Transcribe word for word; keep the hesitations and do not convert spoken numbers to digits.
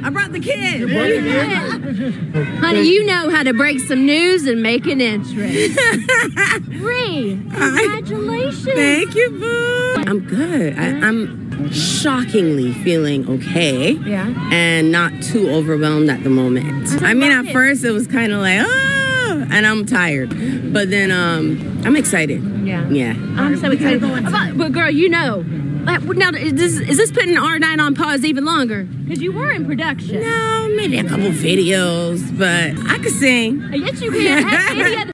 I brought the kids. Honey, you know how to break some news and make an entrance. Ree, congratulations. Thank you, boo. I'm good. I, I'm shockingly feeling okay. Yeah. And not too overwhelmed at the moment. I mean, at first it was kind of like, oh, and I'm tired. But then um, I'm excited. Yeah. Yeah. I'm so excited. But, but girl, you know, like, now is this, is this putting R nine on pause even longer? Because you were in production. No, maybe a couple videos, but I could sing. Yes, you can. Any other